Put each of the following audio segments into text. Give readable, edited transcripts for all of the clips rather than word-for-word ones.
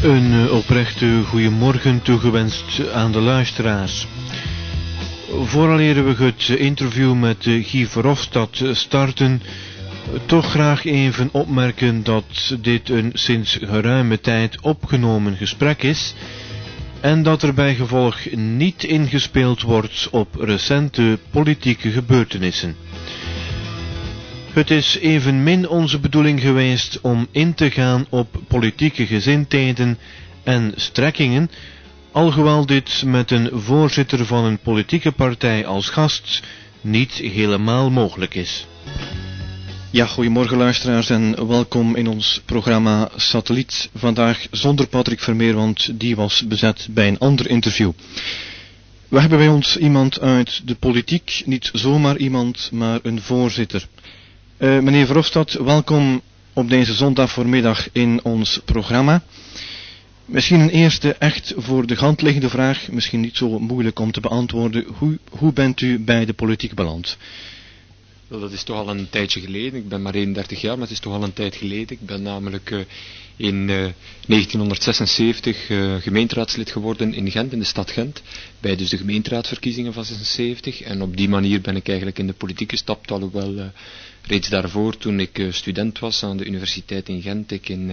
Een oprechte goeiemorgen toegewenst aan de luisteraars. Vooraleer we het interview met Guy Verhofstadt starten, toch graag even opmerken dat dit een sinds geruime tijd opgenomen gesprek is en dat er bij gevolg niet ingespeeld wordt op recente politieke gebeurtenissen. Het is evenmin onze bedoeling geweest om in te gaan op politieke gezindheden en strekkingen, alhoewel dit met een voorzitter van een politieke partij als gast niet helemaal mogelijk is. Ja, goedemorgen luisteraars en welkom in ons programma Satelliet. Vandaag zonder Patrick Vermeer, want die was bezet bij een ander interview. We hebben bij ons iemand uit de politiek, niet zomaar iemand, maar een voorzitter. Meneer Verhofstadt, welkom op deze zondag voormiddag in ons programma. Misschien een eerste echt voor de hand liggende vraag, misschien niet zo moeilijk om te beantwoorden. Hoe bent u bij de politiek beland? Wel, dat is toch al een tijdje geleden. Ik ben maar 31 jaar, maar het is toch al een tijd geleden. Ik ben namelijk in 1976 gemeenteraadslid geworden in Gent, in de stad Gent, bij dus de gemeenteraadverkiezingen van 76. En op die manier ben ik eigenlijk in de politiek gestapt, alhoewel reeds daarvoor, toen ik student was aan de universiteit in Gent, ik in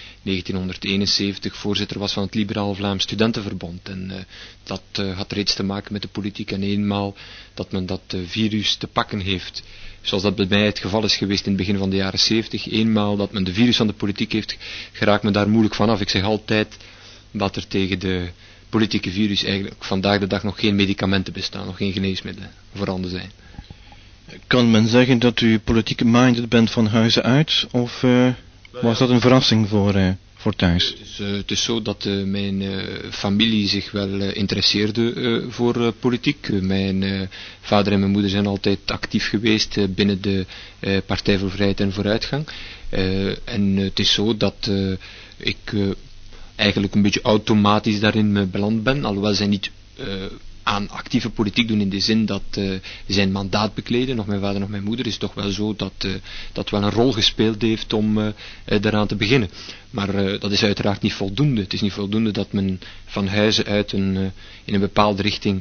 1971 voorzitter was van het Liberaal Vlaams Studentenverbond. En dat had reeds te maken met de politiek. En eenmaal dat men dat virus te pakken heeft, zoals dat bij mij het geval is geweest in het begin van de jaren 70, eenmaal dat men de virus van de politiek heeft, geraakt men daar moeilijk vanaf. Ik zeg altijd dat er tegen de politieke virus eigenlijk vandaag de dag nog geen medicamenten bestaan, nog geen geneesmiddelen voorhanden zijn. Kan men zeggen dat u politiek minded bent van huize uit, of was dat een verrassing voor thuis? Het is zo dat mijn familie zich wel interesseerde voor politiek. Mijn vader en mijn moeder zijn altijd actief geweest binnen de Partij voor Vrijheid en Vooruitgang. En het is zo dat ik eigenlijk een beetje automatisch daarin beland ben, alhoewel zij niet aan actieve politiek doen in de zin dat zijn mandaat bekleden, nog mijn vader nog mijn moeder, is toch wel zo dat dat wel een rol gespeeld heeft om daaraan te beginnen. Maar dat is uiteraard niet voldoende. Het is niet voldoende dat men van huizen uit in een bepaalde richting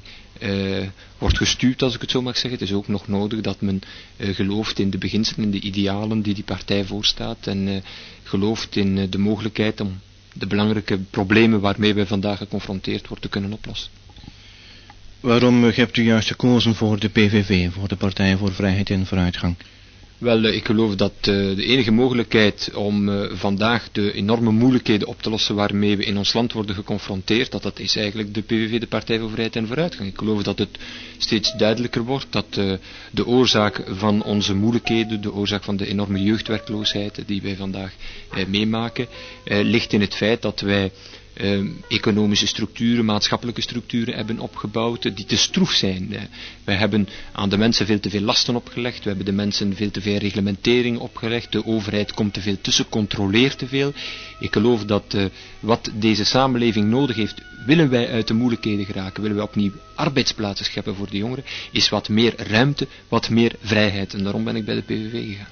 wordt gestuurd, als ik het zo mag zeggen. Het is ook nog nodig dat men gelooft in de beginselen, in de idealen die partij voorstaat en gelooft in de mogelijkheid om de belangrijke problemen waarmee wij vandaag geconfronteerd worden te kunnen oplossen. Waarom hebt u juist gekozen voor de PVV, voor de Partij voor Vrijheid en Vooruitgang? Wel, ik geloof dat de enige mogelijkheid om vandaag de enorme moeilijkheden op te lossen waarmee we in ons land worden geconfronteerd, dat is eigenlijk de PVV, de Partij voor Vrijheid en Vooruitgang. Ik geloof dat het steeds duidelijker wordt dat de oorzaak van onze moeilijkheden, de oorzaak van de enorme jeugdwerkloosheid die wij vandaag meemaken, ligt in het feit dat wij economische structuren, maatschappelijke structuren hebben opgebouwd die te stroef zijn. Wij hebben aan de mensen veel te veel lasten opgelegd, we hebben de mensen veel te veel reglementering opgelegd, de overheid komt te veel tussen, controleert te veel. Ik geloof dat wat deze samenleving nodig heeft, willen wij uit de moeilijkheden geraken, willen wij opnieuw arbeidsplaatsen scheppen voor de jongeren, is wat meer ruimte, wat meer vrijheid. En daarom ben ik bij de PVV gegaan.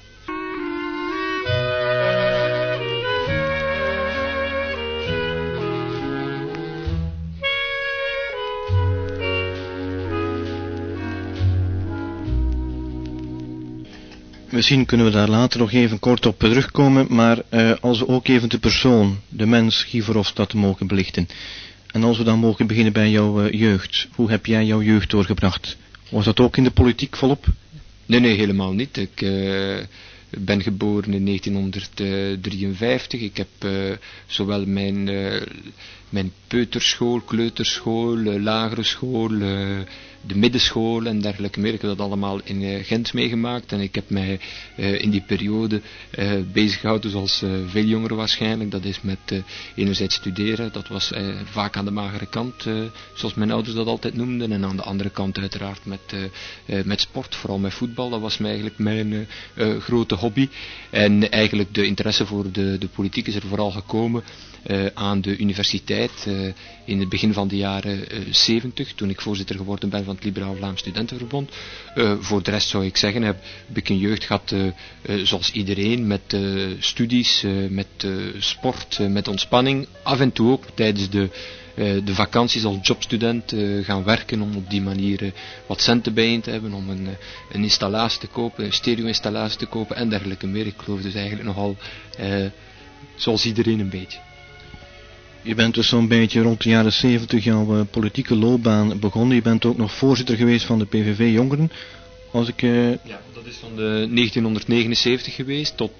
Misschien kunnen we daar later nog even kort op terugkomen, maar als we ook even de persoon, de mens Guy Verhofstadt mogen belichten. En als we dan mogen beginnen bij jouw jeugd. Hoe heb jij jouw jeugd doorgebracht? Was dat ook in de politiek volop? Nee, helemaal niet. Ik ben geboren in 1953. Ik heb zowel mijn peuterschool, kleuterschool, lagere school, de middenschool en dergelijke meer. Ik heb dat allemaal in Gent meegemaakt en ik heb mij in die periode bezig gehouden zoals veel jongeren waarschijnlijk. Dat is met enerzijds studeren, dat was vaak aan de magere kant, zoals mijn ouders dat altijd noemden. En aan de andere kant uiteraard met sport, vooral met voetbal. Dat was eigenlijk mijn grote hobby. En eigenlijk de interesse voor de politiek is er vooral gekomen aan de universiteit in het begin van de jaren 70, toen ik voorzitter geworden ben van van het Liberaal Vlaams Studentenverbond. Voor de rest zou ik zeggen, heb ik een jeugd gehad zoals iedereen, met studies, met sport, met ontspanning. Af en toe ook tijdens de vakanties als jobstudent gaan werken om op die manier wat centen bijeen te hebben, om een installatie te kopen, een stereo-installatie te kopen en dergelijke meer. Ik geloof dus eigenlijk nogal zoals iedereen een beetje. Je bent dus zo'n beetje rond de jaren 70 jouw politieke loopbaan begonnen. Je bent ook nog voorzitter geweest van de PVV Jongeren. Als ik, Ja, dat is van de 1979 geweest tot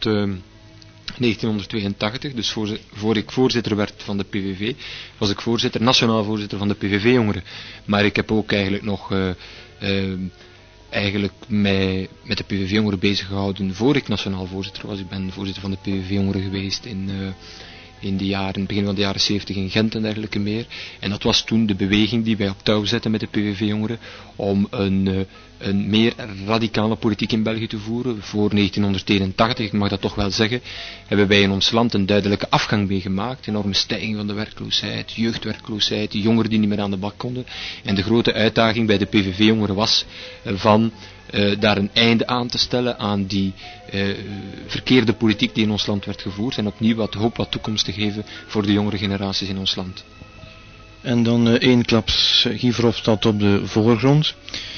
1982. Dus voor ik voorzitter werd van de PVV, was ik nationaal voorzitter van de PVV Jongeren. Maar ik heb ook eigenlijk nog mij met de PVV Jongeren bezig gehouden voor ik nationaal voorzitter was. Ik ben voorzitter van de PVV Jongeren geweest in het begin van de jaren 70 in Gent en dergelijke meer. En dat was toen de beweging die wij op touw zetten met de PVV-jongeren om een meer radicale politiek in België te voeren. Voor 1981, ik mag dat toch wel zeggen, hebben wij in ons land een duidelijke afgang meegemaakt. Enorme stijging van de werkloosheid, jeugdwerkloosheid, die jongeren die niet meer aan de bak konden. En de grote uitdaging bij de PVV-jongeren was van daar een einde aan te stellen aan die verkeerde politiek die in ons land werd gevoerd en opnieuw hoop wat toekomst te geven voor de jongere generaties in ons land. En dan eensklaps Guy Verhofstadt op de voorgrond.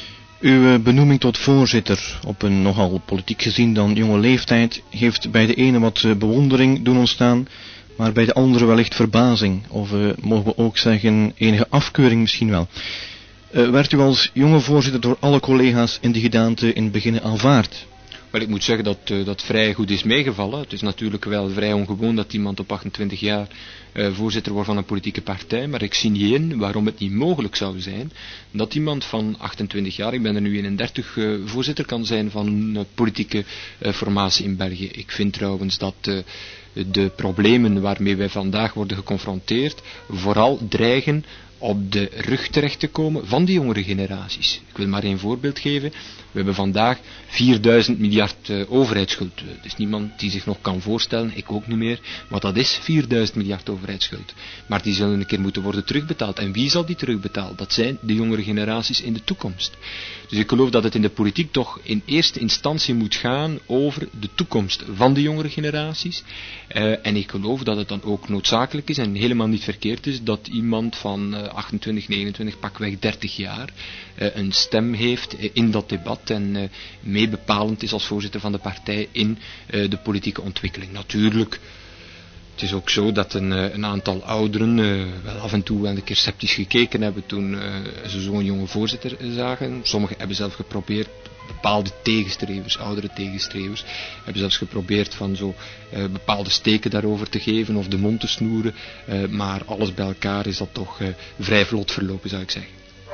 Uw benoeming tot voorzitter op een nogal politiek gezien dan jonge leeftijd heeft bij de ene wat bewondering doen ontstaan, maar bij de andere wellicht verbazing, of mogen we ook zeggen enige afkeuring misschien wel. Werd u als jonge voorzitter door alle collega's in die gedaante in het begin aanvaard? Wel, ik moet zeggen dat dat vrij goed is meegevallen. Het is natuurlijk wel vrij ongewoon dat iemand op 28 jaar voorzitter wordt van een politieke partij, maar ik zie niet in waarom het niet mogelijk zou zijn dat iemand van 28 jaar, ik ben er nu 31, voorzitter kan zijn van een politieke formatie in België. Ik vind trouwens dat de problemen waarmee wij vandaag worden geconfronteerd vooral dreigen op de rug terecht te komen van die jongere generaties. Ik wil maar één voorbeeld geven. We hebben vandaag 4000 miljard overheidsschuld. Er is niemand die zich nog kan voorstellen, ik ook niet meer, wat dat is, 4000 miljard overheidsschuld. Maar die zullen een keer moeten worden terugbetaald. En wie zal die terugbetalen? Dat zijn de jongere generaties in de toekomst. Dus ik geloof dat het in de politiek toch in eerste instantie moet gaan over de toekomst van de jongere generaties. En ik geloof dat het dan ook noodzakelijk is en helemaal niet verkeerd is dat iemand van 28, 29, pakweg 30 jaar een stem heeft in dat debat en meebepalend is als voorzitter van de partij in de politieke ontwikkeling. Natuurlijk, het is ook zo dat een aantal ouderen wel af en toe wel een keer sceptisch gekeken hebben toen ze zo'n jonge voorzitter zagen. Sommigen hebben zelf geprobeerd, bepaalde tegenstrevers, oudere tegenstrevers, hebben zelfs geprobeerd van zo bepaalde steken daarover te geven of de mond te snoeren, maar alles bij elkaar is dat toch vrij vlot verlopen, zou ik zeggen.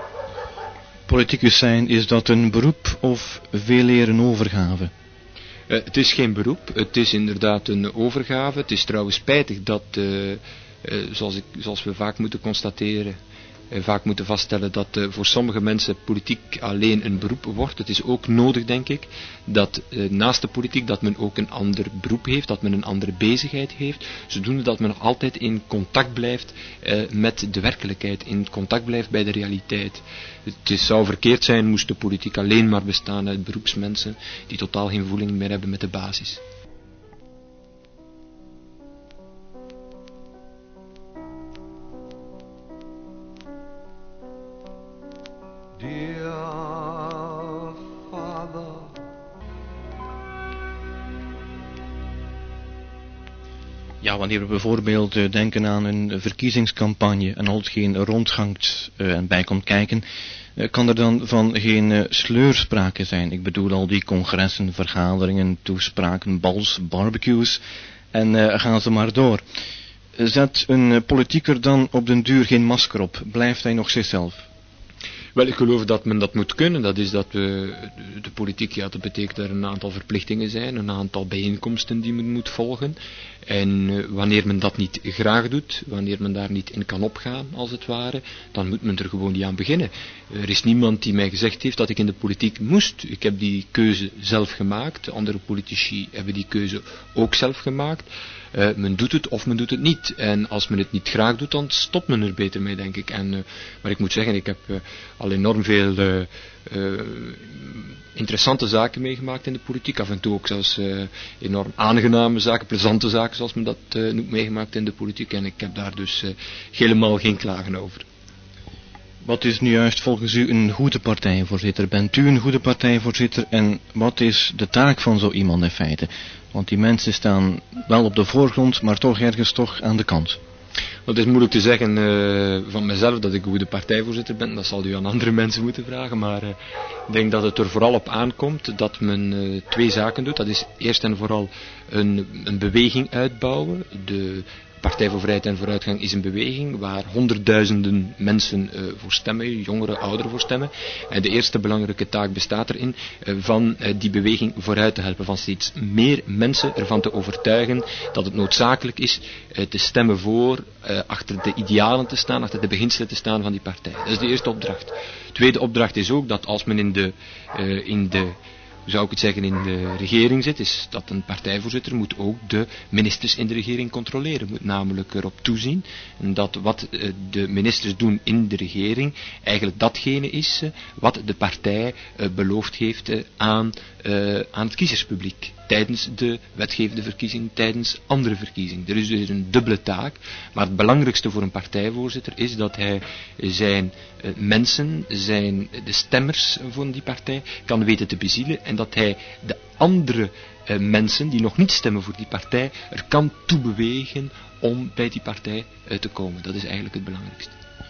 Politicus zijn, is dat een beroep of veel eer een overgave? Het is geen beroep, het is inderdaad een overgave. Het is trouwens spijtig dat, zoals we vaak moeten constateren, vaak moeten vaststellen dat voor sommige mensen politiek alleen een beroep wordt. Het is ook nodig, denk ik, dat naast de politiek dat men ook een ander beroep heeft, dat men een andere bezigheid heeft, zodoende dat men altijd in contact blijft met de werkelijkheid, in contact blijft bij de realiteit. Het zou verkeerd zijn moest de politiek alleen maar bestaan uit beroepsmensen die totaal geen voeling meer hebben met de basis. Dear Father, Ja, wanneer we bijvoorbeeld denken aan een verkiezingscampagne en al hetgeen rondgangt en bij komt kijken, kan er dan van geen sleur sprake zijn. Ik bedoel al die congressen, vergaderingen, toespraken, bals, barbecues en gaan ze maar door. Zet een politieker dan op den duur geen masker op? Blijft hij nog zichzelf? Wel, ik geloof dat men dat moet kunnen. Dat is dat de politiek, ja, dat betekent dat er een aantal verplichtingen zijn, een aantal bijeenkomsten die men moet volgen. En wanneer men dat niet graag doet, wanneer men daar niet in kan opgaan, als het ware, dan moet men er gewoon niet aan beginnen. Er is niemand die mij gezegd heeft dat ik in de politiek moest. Ik heb die keuze zelf gemaakt. Andere politici hebben die keuze ook zelf gemaakt. Men doet het of men doet het niet. En als men het niet graag doet, dan stopt men er beter mee, denk ik. Maar ik moet zeggen, ik heb al enorm veel interessante zaken meegemaakt in de politiek. Af en toe ook zelfs enorm aangename zaken, plezante zaken, zoals men dat noemt, meegemaakt in de politiek. En ik heb daar dus helemaal geen klagen over. Wat is nu juist volgens u een goede partijvoorzitter? Bent u een goede partijvoorzitter en wat is de taak van zo iemand in feite? Want die mensen staan wel op de voorgrond, maar toch ergens toch aan de kant. Het is moeilijk te zeggen van mezelf dat ik een goede partijvoorzitter ben. Dat zal u aan andere mensen moeten vragen. Maar ik denk dat het er vooral op aankomt dat men twee zaken doet. Dat is eerst en vooral een beweging uitbouwen. De Partij voor Vrijheid en Vooruitgang is een beweging waar honderdduizenden mensen voor stemmen, jongeren, ouderen voor stemmen. En de eerste belangrijke taak bestaat erin van die beweging vooruit te helpen, van steeds meer mensen ervan te overtuigen dat het noodzakelijk is te stemmen voor, achter de idealen te staan, achter de beginselen te staan van die partij. Dat is de eerste opdracht. De tweede opdracht is ook dat als men in de hoe zou ik het zeggen, in de regering zit, is dat een partijvoorzitter moet ook de ministers in de regering controleren. Moet namelijk erop toezien dat wat de ministers doen in de regering eigenlijk datgene is wat de partij beloofd heeft aan het kiezerspubliek. Tijdens de wetgevende verkiezing, tijdens andere verkiezingen. Er is dus een dubbele taak, maar het belangrijkste voor een partijvoorzitter is dat hij zijn mensen, de stemmers van die partij, kan weten te bezielen en dat hij de andere mensen die nog niet stemmen voor die partij, er kan toe bewegen om bij die partij te komen. Dat is eigenlijk het belangrijkste.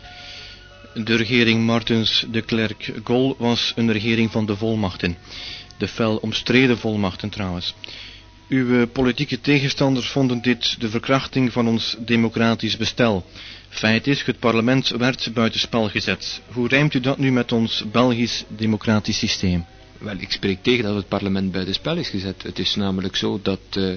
De regering Martens de Klerk-Gol was een regering van de volmachten. De fel omstreden volmachten trouwens. Uw politieke tegenstanders vonden dit de verkrachting van ons democratisch bestel. Feit is, het parlement werd buitenspel gezet. Hoe rijmt u dat nu met ons Belgisch democratisch systeem? Wel, ik spreek tegen dat het parlement buitenspel is gezet. Het is namelijk zo dat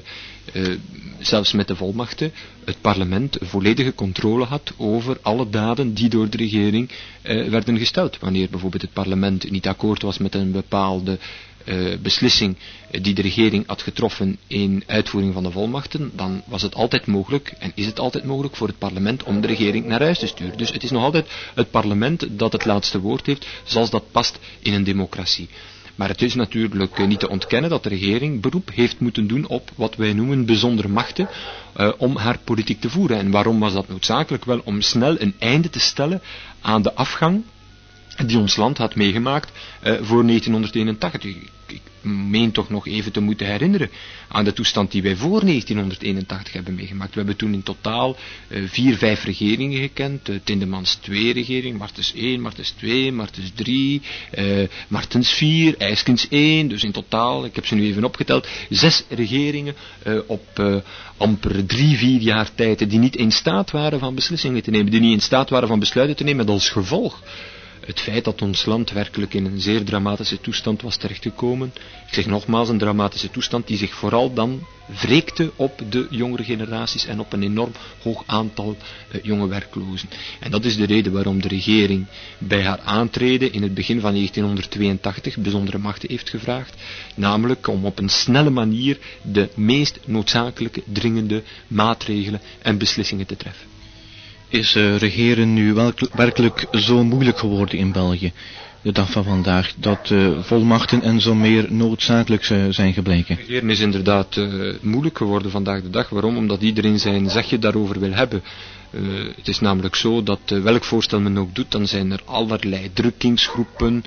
zelfs met de volmachten het parlement volledige controle had over alle daden die door de regering werden gesteld. Wanneer bijvoorbeeld het parlement niet akkoord was met een bepaalde beslissing die de regering had getroffen in uitvoering van de volmachten, dan was het altijd mogelijk, en is het altijd mogelijk voor het parlement om de regering naar huis te sturen. Dus het is nog altijd het parlement dat het laatste woord heeft, zoals dat past in een democratie. Maar het is natuurlijk niet te ontkennen dat de regering beroep heeft moeten doen op wat wij noemen bijzondere machten om haar politiek te voeren. En waarom was dat noodzakelijk? Wel, om snel een einde te stellen aan de afgang die ons land had meegemaakt voor 1981. Ik meen toch nog even te moeten herinneren aan de toestand die wij voor 1981 hebben meegemaakt. We hebben toen in totaal 4, 5 regeringen gekend. Tindemans 2 regering, Martens 1, Martens 2, Martens 3, Martens 4, Eyskens 1. Dus in totaal, ik heb ze nu even opgeteld, 6 regeringen op amper 3, 4 jaar tijd die niet in staat waren van beslissingen te nemen, die niet in staat waren van besluiten te nemen, met als gevolg het feit dat ons land werkelijk in een zeer dramatische toestand was terechtgekomen. Ik zeg nogmaals, een dramatische toestand die zich vooral dan wreekte op de jongere generaties en op een enorm hoog aantal jonge werklozen. En dat is de reden waarom de regering bij haar aantreden in het begin van 1982 bijzondere machten heeft gevraagd, namelijk om op een snelle manier de meest noodzakelijke, dringende maatregelen en beslissingen te treffen. Is regeren nu werkelijk zo moeilijk geworden in België, de dag van vandaag, dat volmachten en zo meer noodzakelijk zijn gebleken? Regeren is inderdaad moeilijk geworden vandaag de dag. Waarom? Omdat iedereen zijn zegje daarover wil hebben. Het is namelijk zo dat welk voorstel men ook doet, dan zijn er allerlei drukkingsgroepen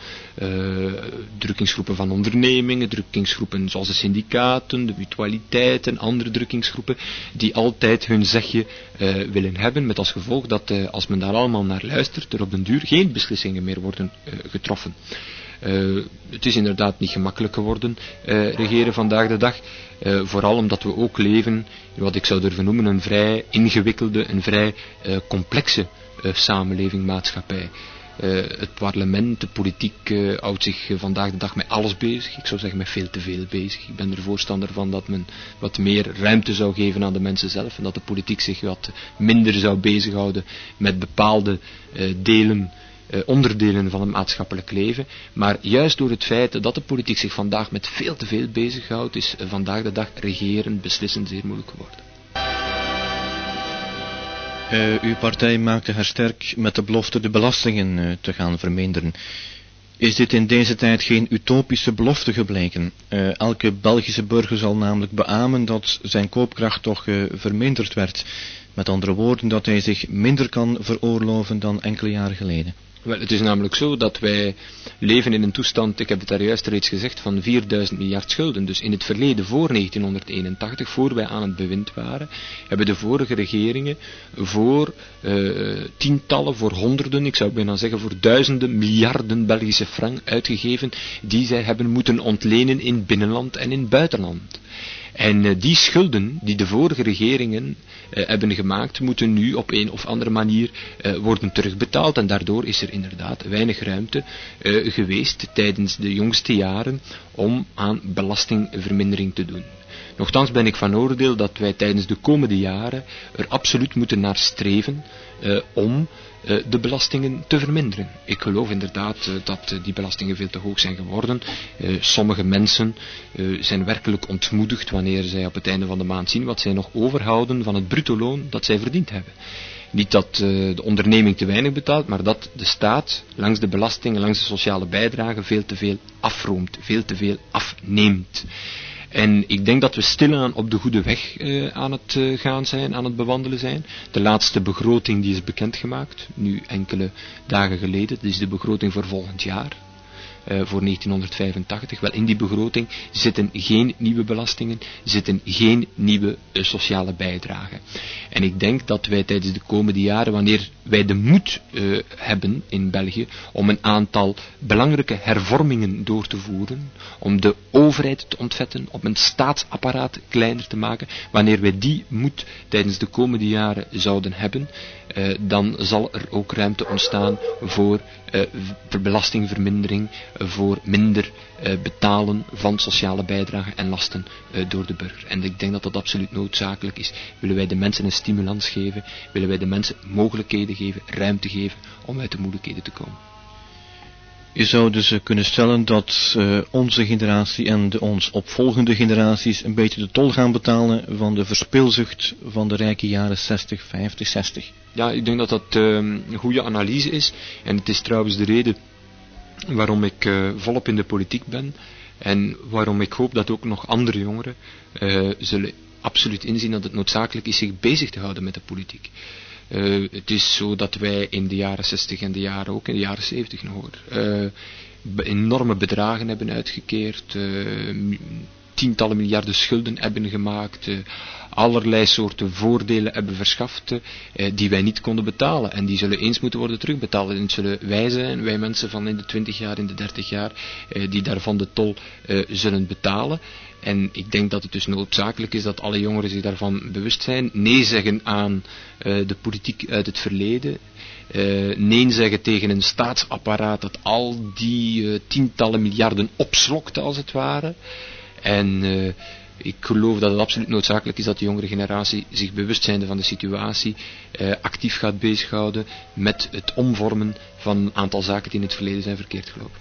van ondernemingen, drukkingsgroepen zoals de syndicaten, de mutualiteiten en andere drukkingsgroepen, die altijd hun zegje willen hebben, met als gevolg dat als men daar allemaal naar luistert, er op den duur geen beslissingen meer worden getroffen. Het is inderdaad niet gemakkelijk geworden, regeren vandaag de dag. Vooral omdat we ook leven in wat ik zou durven noemen een vrij ingewikkelde, een vrij complexe samenleving, maatschappij. Het parlement, de politiek houdt zich vandaag de dag met alles bezig. Ik zou zeggen met veel te veel bezig. Ik ben er voorstander van dat men wat meer ruimte zou geven aan de mensen zelf en dat de politiek zich wat minder zou bezighouden met bepaalde onderdelen van het maatschappelijk leven. Maar juist door het feit dat de politiek zich vandaag met veel te veel bezighoudt, is vandaag de dag regeren, beslissen zeer moeilijk geworden. Uw partij maakte haar sterk met de belofte de belastingen te gaan verminderen. Is dit in deze tijd geen utopische belofte gebleken? Elke Belgische burger zal namelijk beamen dat zijn koopkracht toch verminderd werd. Met andere woorden, dat hij zich minder kan veroorloven dan enkele jaren geleden. Wel, het is namelijk zo dat wij leven in een toestand, ik heb het daar juist reeds gezegd, van 4000 miljard schulden. Dus in het verleden voor 1981, voor wij aan het bewind waren, hebben de vorige regeringen voor tientallen, voor honderden, ik zou bijna zeggen voor duizenden miljarden Belgische frank uitgegeven, die zij hebben moeten ontlenen in binnenland en in buitenland. En die schulden die de vorige regeringen hebben gemaakt, moeten nu op een of andere manier worden terugbetaald. En daardoor is er inderdaad weinig ruimte geweest tijdens de jongste jaren om aan belastingvermindering te doen. Nochtans ben ik van oordeel dat wij tijdens de komende jaren er absoluut moeten naar streven om de belastingen te verminderen. Ik geloof inderdaad dat die belastingen veel te hoog zijn geworden. Sommige mensen zijn werkelijk ontmoedigd wanneer zij op het einde van de maand zien wat zij nog overhouden van het bruto loon dat zij verdiend hebben. Niet dat de onderneming te weinig betaalt, maar dat de staat langs de belastingen, langs de sociale bijdragen veel te veel afroomt, veel te veel afneemt. En ik denk dat we stilaan op de goede weg aan het gaan zijn, aan het bewandelen zijn. De laatste begroting die is bekendgemaakt, nu enkele dagen geleden, dat is de begroting voor volgend jaar. Voor 1985. Wel, in die begroting zitten geen nieuwe belastingen, zitten geen nieuwe sociale bijdragen. En ik denk dat wij tijdens de komende jaren, wanneer wij de moed hebben in België om een aantal belangrijke hervormingen door te voeren, om de overheid te ontvetten, om een staatsapparaat kleiner te maken, wanneer wij die moed tijdens de komende jaren zouden hebben, dan zal er ook ruimte ontstaan voor belastingvermindering, voor minder betalen van sociale bijdragen en lasten door de burger. En ik denk dat dat absoluut noodzakelijk is. Willen wij de mensen een stimulans geven, willen wij de mensen mogelijkheden geven, ruimte geven om uit de moeilijkheden te komen. Je zou dus kunnen stellen dat onze generatie en de ons opvolgende generaties een beetje de tol gaan betalen van de verspilzucht van de rijke jaren 60, 50, 60. Ja, ik denk dat dat een goede analyse is. En het is trouwens de reden waarom ik volop in de politiek ben. En waarom ik hoop dat ook nog andere jongeren zullen absoluut inzien dat het noodzakelijk is zich bezig te houden met de politiek. Het is zo dat wij in de jaren 60 en ook in de jaren 70 nog enorme bedragen hebben uitgekeerd, tientallen miljarden schulden hebben gemaakt, allerlei soorten voordelen hebben verschaft die wij niet konden betalen. En die zullen eens moeten worden terugbetaald. En het zullen wij zijn, wij mensen van in de 20 jaar, in de 30 jaar, die daarvan de tol zullen betalen. En ik denk dat het dus noodzakelijk is dat alle jongeren zich daarvan bewust zijn. Nee zeggen aan de politiek uit het verleden. Nee zeggen tegen een staatsapparaat dat al die tientallen miljarden opslokt als het ware. En ik geloof dat het absoluut noodzakelijk is dat de jongere generatie zich bewust zijnde van de situatie actief gaat bezighouden met het omvormen van een aantal zaken die in het verleden zijn verkeerd gelopen.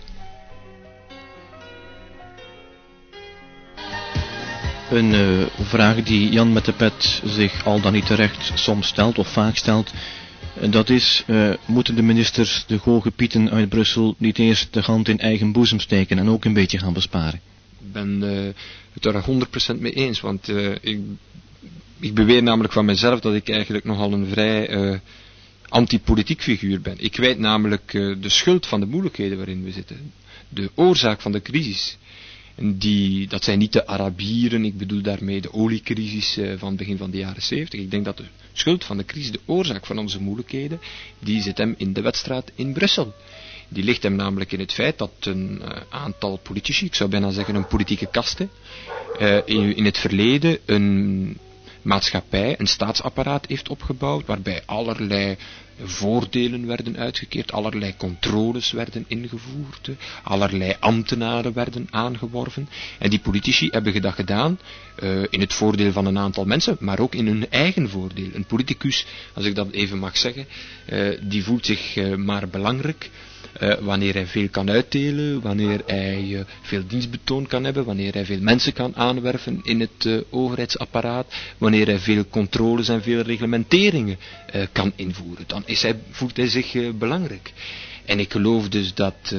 Een vraag die Jan met de pet zich al dan niet terecht soms stelt of vaak stelt. Dat is, moeten de ministers, de goge pieten uit Brussel, niet eerst de hand in eigen boezem steken en ook een beetje gaan besparen? Ik ben het er 100% mee eens, want ik beweer namelijk van mezelf dat ik eigenlijk nogal een vrij antipolitiek figuur ben. Ik weet namelijk de schuld van de moeilijkheden waarin we zitten. De oorzaak van de crisis. En dat zijn niet de Arabieren, ik bedoel daarmee de oliecrisis van het begin van de jaren 70. Ik denk dat de schuld van de crisis, de oorzaak van onze moeilijkheden, die zit hem in de wedstrijd in Brussel. Die ligt hem namelijk in het feit dat een aantal politici, ik zou bijna zeggen een politieke kaste, in het verleden een maatschappij, een staatsapparaat heeft opgebouwd, waarbij allerlei voordelen werden uitgekeerd, allerlei controles werden ingevoerd, allerlei ambtenaren werden aangeworven. En die politici hebben dat gedaan in het voordeel van een aantal mensen, maar ook in hun eigen voordeel. Een politicus, als ik dat even mag zeggen, die voelt zich maar belangrijk wanneer hij veel kan uitdelen, wanneer hij veel dienstbetoon kan hebben, wanneer hij veel mensen kan aanwerven in het overheidsapparaat, wanneer hij veel controles en veel reglementeringen kan invoeren, dan voelt hij zich belangrijk. En ik geloof dus dat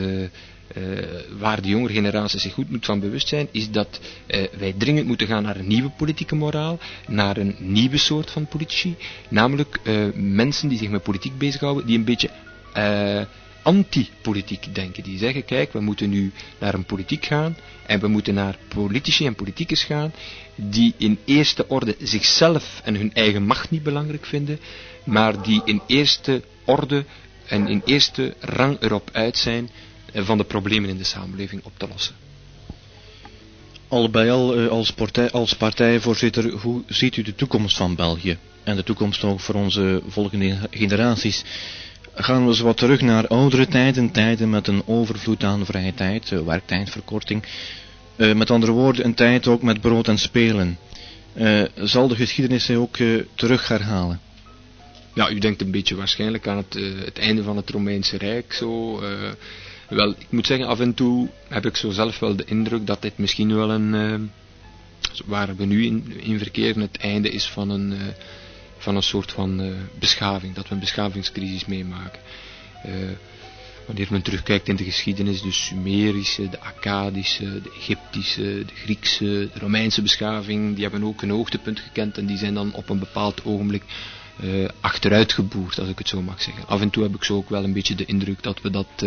waar de jongere generatie zich goed moet van bewust zijn, is dat wij dringend moeten gaan naar een nieuwe politieke moraal, naar een nieuwe soort van politici, namelijk mensen die zich met politiek bezighouden, die een beetje anti-politiek denken, die zeggen, kijk, we moeten nu naar een politiek gaan, en we moeten naar politici en politicus gaan, die in eerste orde zichzelf en hun eigen macht niet belangrijk vinden, maar die in eerste orde en in eerste rang erop uit zijn van de problemen in de samenleving op te lossen. Al bij al, als partijvoorzitter, hoe ziet u de toekomst van België? En de toekomst ook voor onze volgende generaties? Gaan we eens wat terug naar oudere tijden, tijden met een overvloed aan vrije tijd, werktijdverkorting. Met andere woorden, een tijd ook met brood en spelen. Zal de geschiedenis zich ook terug herhalen? Ja, u denkt een beetje waarschijnlijk aan het einde van het Romeinse Rijk, zo. Wel, ik moet zeggen, af en toe heb ik zo zelf wel de indruk dat dit misschien wel waar we nu in verkeren, het einde is van een soort van beschaving, dat we een beschavingscrisis meemaken. Wanneer men terugkijkt in de geschiedenis, de Sumerische, de Akkadische, de Egyptische, de Griekse, de Romeinse beschaving, die hebben ook een hoogtepunt gekend en die zijn dan op een bepaald ogenblik achteruitgeboerd, als ik het zo mag zeggen. Af en toe heb ik zo ook wel een beetje de indruk dat we dat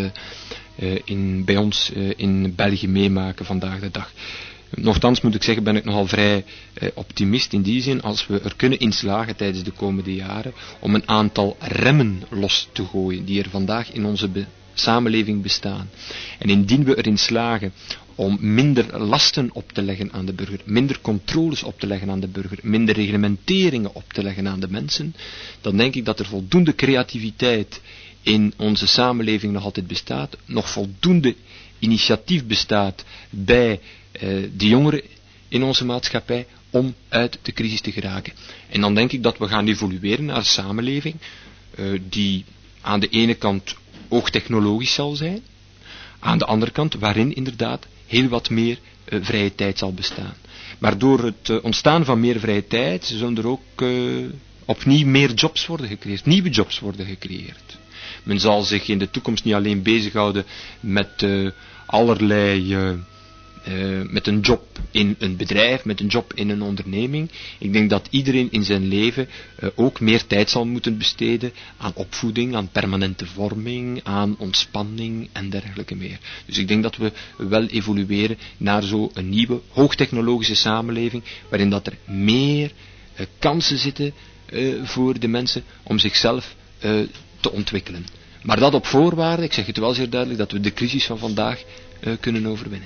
bij ons in België meemaken vandaag de dag. Nochtans moet ik zeggen, ben ik nogal vrij optimist in die zin, als we er kunnen in slagen tijdens de komende jaren om een aantal remmen los te gooien die er vandaag in onze samenleving bestaan. En indien we erin slagen om minder lasten op te leggen aan de burger, minder controles op te leggen aan de burger, minder reglementeringen op te leggen aan de mensen, dan denk ik dat er voldoende creativiteit in onze samenleving nog altijd bestaat, nog voldoende initiatief bestaat bij de jongeren in onze maatschappij om uit de crisis te geraken. En dan denk ik dat we gaan evolueren naar een samenleving die aan de ene kant hoogtechnologisch zal zijn, aan de andere kant waarin inderdaad heel wat meer vrije tijd zal bestaan. Maar door het ontstaan van meer vrije tijd zullen er ook opnieuw meer jobs worden gecreëerd, nieuwe jobs worden gecreëerd. Men zal zich in de toekomst niet alleen bezighouden met allerlei met een job in een bedrijf, met een job in een onderneming. Ik denk dat iedereen in zijn leven ook meer tijd zal moeten besteden aan opvoeding, aan permanente vorming, aan ontspanning en dergelijke meer. Dus ik denk dat we wel evolueren naar zo'n nieuwe, hoogtechnologische samenleving, waarin dat er meer kansen zitten voor de mensen om zichzelf te ontwikkelen. Maar dat op voorwaarde, ik zeg het wel zeer duidelijk, dat we de crisis van vandaag kunnen overwinnen.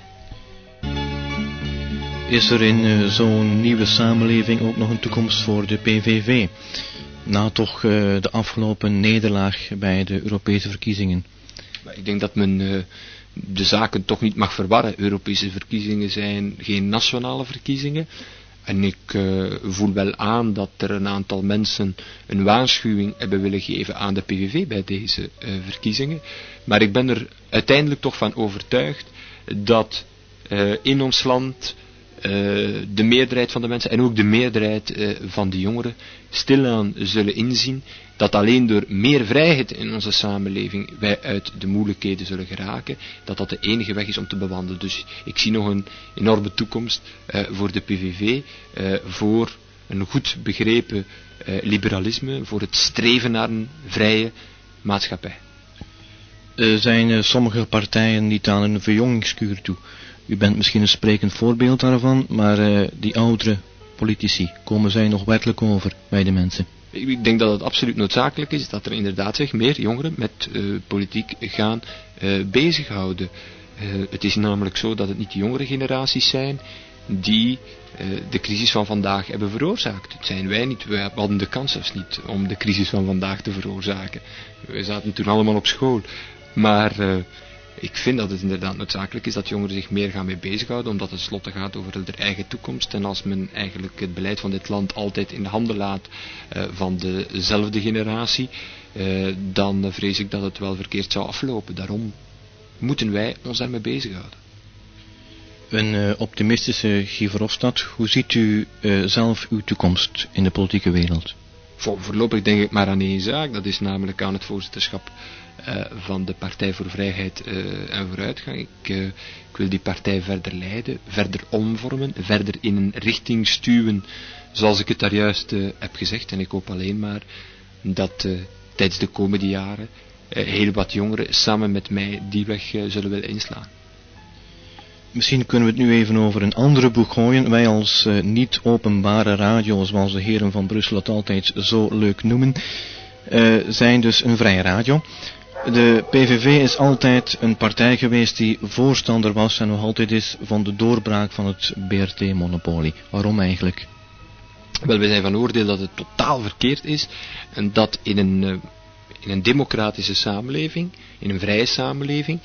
Is er in zo'n nieuwe samenleving ook nog een toekomst voor de PVV? Na toch de afgelopen nederlaag bij de Europese verkiezingen. Ik denk dat men de zaken toch niet mag verwarren. Europese verkiezingen zijn geen nationale verkiezingen. En ik voel wel aan dat er een aantal mensen een waarschuwing hebben willen geven aan de PVV bij deze verkiezingen. Maar ik ben er uiteindelijk toch van overtuigd dat in ons land de meerderheid van de mensen en ook de meerderheid van de jongeren stilaan zullen inzien dat alleen door meer vrijheid in onze samenleving wij uit de moeilijkheden zullen geraken, dat dat de enige weg is om te bewandelen. Dus ik zie nog een enorme toekomst voor de PVV, voor een goed begrepen liberalisme, voor het streven naar een vrije maatschappij. Zijn sommige partijen niet aan een verjongingskuur toe? U bent misschien een sprekend voorbeeld daarvan, maar die oudere politici, komen zij nog werkelijk over bij de mensen? Ik denk dat het absoluut noodzakelijk is dat er inderdaad zich meer jongeren met politiek gaan bezighouden. Het is namelijk zo dat het niet de jongere generaties zijn die de crisis van vandaag hebben veroorzaakt. Het zijn wij niet, we hadden de kans zelfs niet om de crisis van vandaag te veroorzaken. We zaten toen allemaal op school. Maar Ik vind dat het inderdaad noodzakelijk is dat jongeren zich meer gaan mee bezighouden, omdat het tenslotte gaat over hun eigen toekomst. En als men eigenlijk het beleid van dit land altijd in de handen laat van dezelfde generatie, dan vrees ik dat het wel verkeerd zou aflopen. Daarom moeten wij ons daarmee bezighouden. Een optimistische Guy Verhofstadt, hoe ziet u zelf uw toekomst in de politieke wereld? Voorlopig denk ik maar aan één zaak, dat is namelijk aan het voorzitterschap van de Partij voor Vrijheid en Vooruitgang. Ik wil die partij verder leiden, verder omvormen, verder in een richting stuwen, zoals ik het daar juist heb gezegd. En ik hoop alleen maar dat tijdens de komende jaren heel wat jongeren samen met mij die weg zullen willen inslaan. Misschien kunnen we het nu even over een andere boeg gooien. Wij als niet-openbare radio, zoals de heren van Brussel het altijd zo leuk noemen, zijn dus een vrije radio. De PVV is altijd een partij geweest die voorstander was en nog altijd is van de doorbraak van het BRT-monopolie. Waarom eigenlijk? Wel, wij zijn van oordeel dat het totaal verkeerd is en dat in een democratische samenleving, in een vrije samenleving,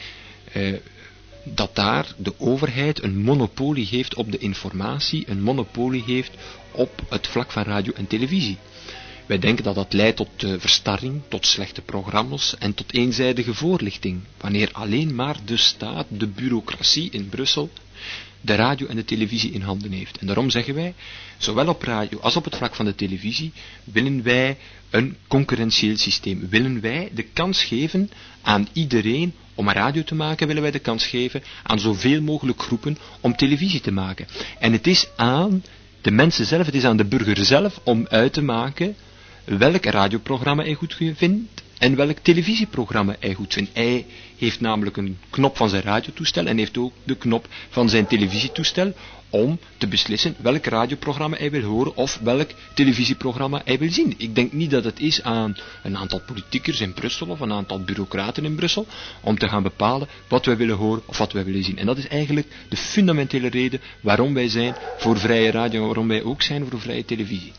dat daar de overheid een monopolie heeft op de informatie, een monopolie heeft op het vlak van radio en televisie. Wij denken dat dat leidt tot verstarring, tot slechte programma's en tot eenzijdige voorlichting, wanneer alleen maar de staat, de bureaucratie in Brussel, de radio en de televisie in handen heeft. En daarom zeggen wij, zowel op radio als op het vlak van de televisie, willen wij een concurrentieel systeem. Willen wij de kans geven aan iedereen om een radio te maken, willen wij de kans geven aan zoveel mogelijk groepen om televisie te maken. En het is aan de mensen zelf, het is aan de burger zelf om uit te maken welk radioprogramma hij goed vindt en welk televisieprogramma hij goed vindt. Hij heeft namelijk een knop van zijn radiotoestel en heeft ook de knop van zijn televisietoestel om te beslissen welk radioprogramma hij wil horen of welk televisieprogramma hij wil zien. Ik denk niet dat het is aan een aantal politiekers in Brussel of een aantal bureaucraten in Brussel om te gaan bepalen wat wij willen horen of wat wij willen zien. En dat is eigenlijk de fundamentele reden waarom wij zijn voor vrije radio en waarom wij ook zijn voor vrije televisie.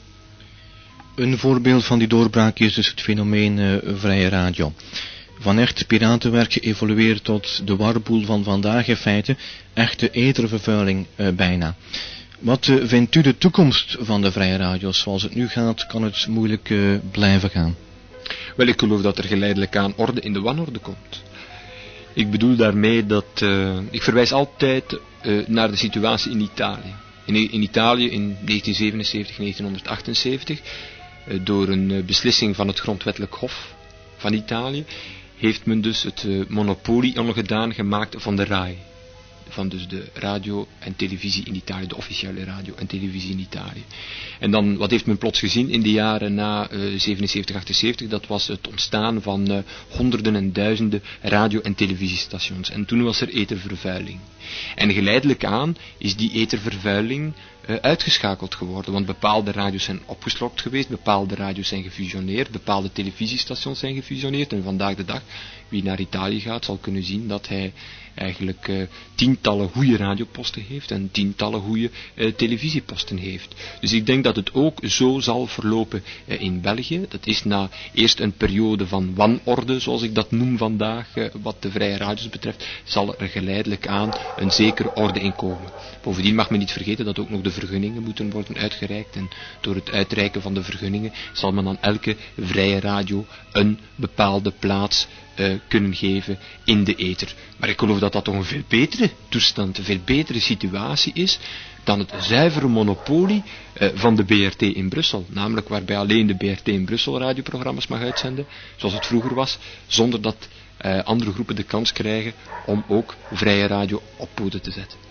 Een voorbeeld van die doorbraak is dus het fenomeen vrije radio. Van echt piratenwerk geëvolueerd tot de warboel van vandaag in feite, echte ethervervuiling bijna. Wat vindt u de toekomst van de vrije radio's? Zoals het nu gaat, kan het moeilijk blijven gaan. Wel, ik geloof dat er geleidelijk aan orde in de wanorde komt. Ik bedoel daarmee dat, ik verwijs altijd naar de situatie in Italië. In Italië in 1977, 1978, door een beslissing van het grondwettelijk hof van Italië, heeft men dus het monopolie ongedaan gemaakt van de RAI. Van dus de radio en televisie in Italië, de officiële radio en televisie in Italië. En dan, wat heeft men plots gezien in de jaren na 77, 78? Dat was het ontstaan van honderden en duizenden radio- en televisiestations. En toen was er ethervervuiling. En geleidelijk aan is die ethervervuiling uitgeschakeld geworden, want bepaalde radio's zijn opgeslokt geweest, bepaalde radio's zijn gefusioneerd, bepaalde televisiestations zijn gefusioneerd en vandaag de dag, wie naar Italië gaat, zal kunnen zien dat hij eigenlijk tientallen goede radioposten heeft en tientallen goede televisieposten heeft. Dus ik denk dat het ook zo zal verlopen in België. Dat is na eerst een periode van wanorde, zoals ik dat noem vandaag, wat de vrije radio's betreft, zal er geleidelijk aan een zekere orde in komen. Bovendien mag men niet vergeten dat ook nog de vergunningen moeten worden uitgereikt en door het uitreiken van de vergunningen zal men aan elke vrije radio een bepaalde plaats kunnen geven in de ether. Maar ik geloof dat dat toch een veel betere toestand, een veel betere situatie is dan het zuivere monopolie van de BRT in Brussel. Namelijk waarbij alleen de BRT in Brussel radioprogramma's mag uitzenden, zoals het vroeger was, zonder dat andere groepen de kans krijgen om ook vrije radio op poten te zetten.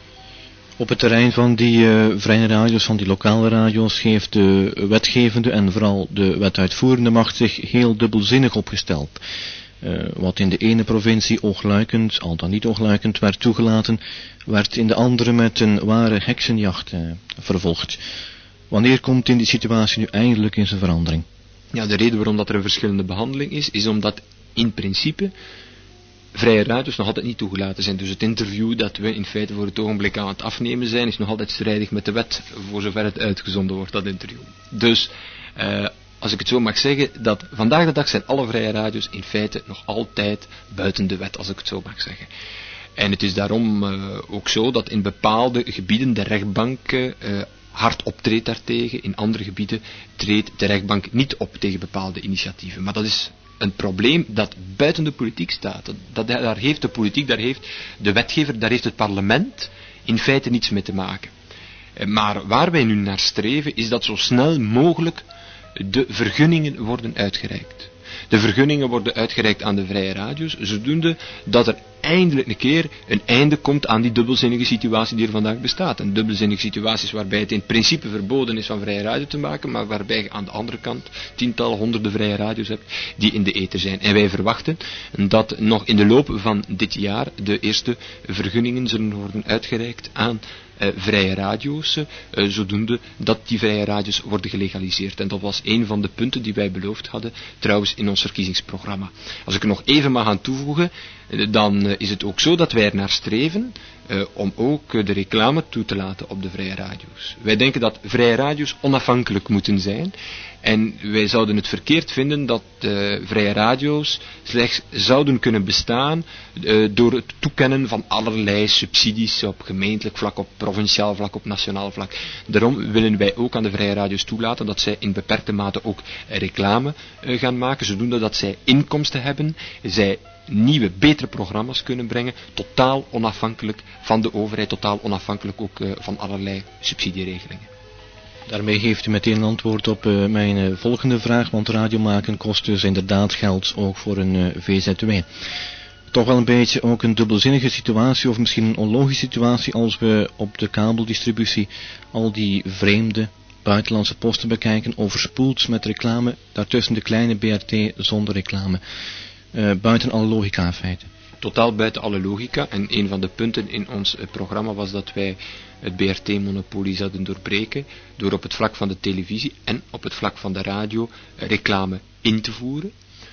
Op het terrein van die vrije radio's, van die lokale radio's, heeft de wetgevende en vooral de wetuitvoerende macht zich heel dubbelzinnig opgesteld. Wat in de ene provincie oogluikend, al dan niet oogluikend, werd toegelaten, werd in de andere met een ware heksenjacht vervolgd. Wanneer komt in die situatie nu eindelijk eens een verandering? Ja, de reden waarom dat er een verschillende behandeling is omdat in principe vrije radio's nog altijd niet toegelaten zijn. Dus het interview dat we in feite voor het ogenblik aan het afnemen zijn, is nog altijd strijdig met de wet, voor zover het uitgezonden wordt, dat interview. Dus als ik het zo mag zeggen, dat vandaag de dag zijn alle vrije radio's in feite nog altijd buiten de wet, als ik het zo mag zeggen. En het is daarom ook zo dat in bepaalde gebieden de rechtbank hard optreedt daartegen. In andere gebieden treedt de rechtbank niet op tegen bepaalde initiatieven. Maar dat is een probleem dat buiten de politiek staat. Daar heeft de politiek, daar heeft de wetgever, daar heeft het parlement in feite niets mee te maken. Maar waar wij nu naar streven is dat zo snel mogelijk de vergunningen worden uitgereikt. De vergunningen worden uitgereikt aan de vrije radio's, zodoende dat er eindelijk een keer een einde komt aan die dubbelzinnige situatie die er vandaag bestaat. Een dubbelzinnige situatie waarbij het in principe verboden is van vrije radio te maken, maar waarbij je aan de andere kant tientallen, honderden vrije radio's hebt die in de ether zijn. En wij verwachten dat nog in de loop van dit jaar de eerste vergunningen zullen worden uitgereikt aan vrije radio's, zodoende dat die vrije radio's worden gelegaliseerd. En dat was een van de punten die wij beloofd hadden, trouwens in ons verkiezingsprogramma. Als ik er nog even mag aan toevoegen, dan is het ook zo dat wij er naar streven om ook de reclame toe te laten op de vrije radio's. Wij denken dat vrije radio's onafhankelijk moeten zijn. En wij zouden het verkeerd vinden dat vrije radio's slechts zouden kunnen bestaan door het toekennen van allerlei subsidies op gemeentelijk vlak, op provinciaal vlak, op nationaal vlak. Daarom willen wij ook aan de vrije radio's toelaten dat zij in beperkte mate ook reclame gaan maken, zodoende dat zij inkomsten hebben, zij nieuwe, betere programma's kunnen brengen, totaal onafhankelijk van de overheid, totaal onafhankelijk ook van allerlei subsidieregelingen. Daarmee geeft u meteen een antwoord op mijn volgende vraag, want radio maken kost dus inderdaad geld, ook voor een VZW. Toch wel een beetje ook een dubbelzinnige situatie, of misschien een onlogische situatie, als we op de kabeldistributie al die vreemde buitenlandse posten bekijken, overspoeld met reclame, daartussen de kleine BRT zonder reclame. Buiten alle logica in feite. Totaal buiten alle logica. En een van de punten in ons programma was dat wij het BRT-monopolie zouden doorbreken door op het vlak van de televisie en op het vlak van de radio reclame in te voeren.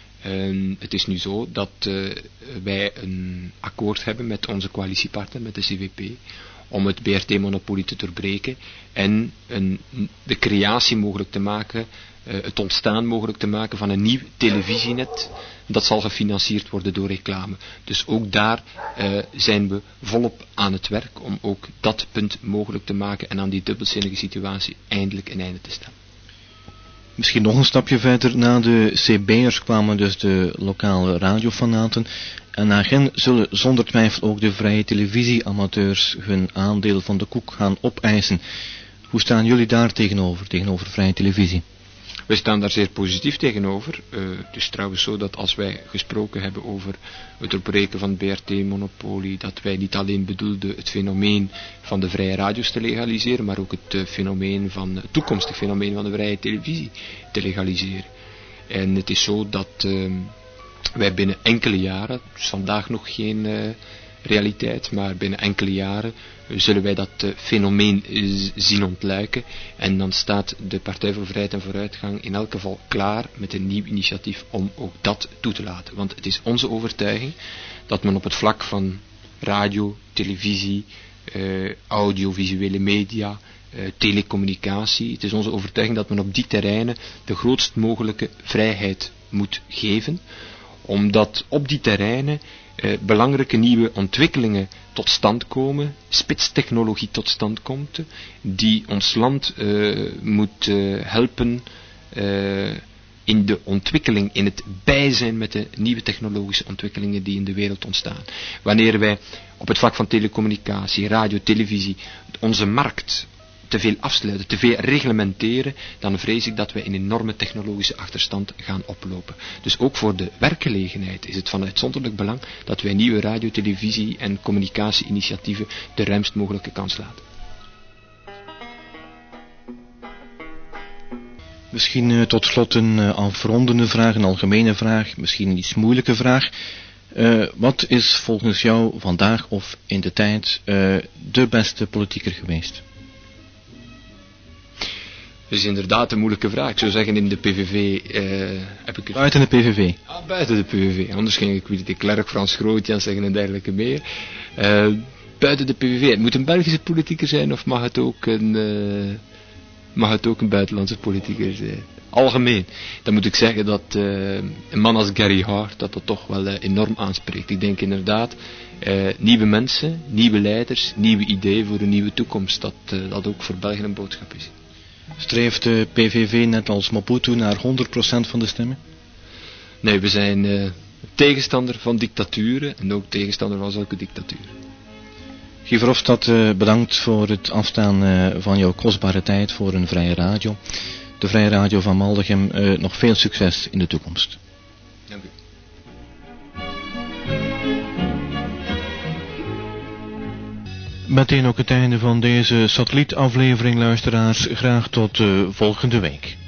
Het is nu zo dat wij een akkoord hebben met onze coalitiepartner, met de CVP, om het BRT-monopolie te doorbreken en de creatie mogelijk te maken, het ontstaan mogelijk te maken van een nieuw televisienet dat zal gefinancierd worden door reclame. Dus ook daar zijn we volop aan het werk om ook dat punt mogelijk te maken en aan die dubbelzinnige situatie eindelijk een einde te stellen. Misschien nog een stapje verder, na de CB'ers kwamen dus de lokale radiofanaten en na hen zullen zonder twijfel ook de vrije televisieamateurs hun aandeel van de koek gaan opeisen. Hoe staan jullie daar tegenover vrije televisie? Wij staan daar zeer positief tegenover. Het is trouwens zo dat als wij gesproken hebben over het doorbreken van het BRT-monopolie, dat wij niet alleen bedoelden het fenomeen van de vrije radio's te legaliseren, maar ook het toekomstig fenomeen van de vrije televisie te legaliseren. En het is zo dat wij binnen enkele jaren, dus vandaag nog geen realiteit, maar binnen enkele jaren zullen wij dat fenomeen zien ontluiken en dan staat de Partij voor Vrijheid en Vooruitgang in elk geval klaar met een nieuw initiatief om ook dat toe te laten. Want het is onze overtuiging dat men op het vlak van radio, televisie, audiovisuele media, telecommunicatie, het is onze overtuiging dat men op die terreinen de grootst mogelijke vrijheid moet geven, omdat op die terreinen belangrijke nieuwe ontwikkelingen tot stand komen, spitstechnologie tot stand komt, die ons land moet helpen in de ontwikkeling, in het bijzijn met de nieuwe technologische ontwikkelingen die in de wereld ontstaan. Wanneer wij op het vlak van telecommunicatie, radio, televisie, onze markt te veel afsluiten, te veel reglementeren, dan vrees ik dat we een enorme technologische achterstand gaan oplopen. Dus ook voor de werkgelegenheid is het van uitzonderlijk belang dat wij nieuwe radio, televisie en communicatie-initiatieven de ruimst mogelijke kans laten. Misschien tot slot een afrondende vraag, een algemene vraag, misschien een iets moeilijke vraag. Wat is volgens jou vandaag of in de tijd de beste politieker geweest? Dat is inderdaad een moeilijke vraag. Ik zou zeggen in de PVV heb ik het... Buiten de PVV? Buiten de PVV. Anders ging ik Willy de Klerk, Frans Grootjans zeggen en dergelijke meer. Buiten de PVV. Het moet een Belgische politieker zijn of mag het ook een buitenlandse politicus zijn? algemeen, dan moet ik zeggen dat een man als Gary Hart dat toch wel enorm aanspreekt. Ik denk inderdaad, nieuwe mensen, nieuwe leiders, nieuwe ideeën voor een nieuwe toekomst, dat ook voor België een boodschap is. Streeft de PVV net als Mobutu naar 100% van de stemmen? Nee, we zijn tegenstander van dictaturen en ook tegenstander van zulke dictaturen. Guy Verhofstadt, bedankt voor het afstaan van jouw kostbare tijd voor een vrije radio. De Vrije Radio van Maldegem, nog veel succes in de toekomst. Dank u. Meteen ook het einde van deze satellietaflevering, luisteraars. Graag tot volgende week.